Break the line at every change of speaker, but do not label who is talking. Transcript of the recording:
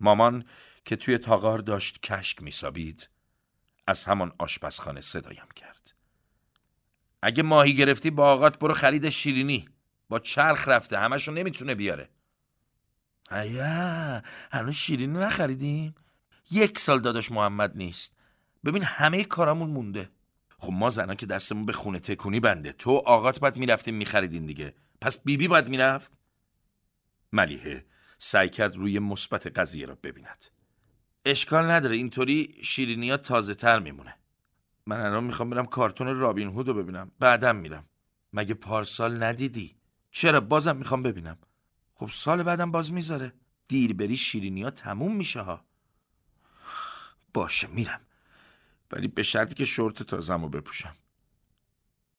مامان که توی تاغار داشت کشک میسابید از همان آشپزخانه صدایم کرد. اگه ماهی گرفتی با آقات برو خرید شیرینی، با چرخ رفته همشو نمیتونه بیاره. هیا هنوز شیرینی نخریدیم؟ 1 سال داداش محمد نیست، ببین همه کارامون مونده. خب ما زنا که دستمون به خونه تکونی بنده، تو آقات باید میرفتیم میخریدین دیگه، پس بیبی باید میرفت؟ ملیحه سعی کرد روی مثبت قضیه را ببیند. اشکال نداره، اینطوری شیرینی‌ها تازه تر میمونه. من الان میخوام برم کارتون رابین هود رو ببینم، بعدم میرم. مگه پارسال ندیدی؟ چرا بازم میخوام ببینم؟ خب سال بعدم باز میذاره، دیر بری شیرینی‌ها تموم میشه ها. باشه میرم، ولی به شرطی که شورت تازه‌مو بپوشم.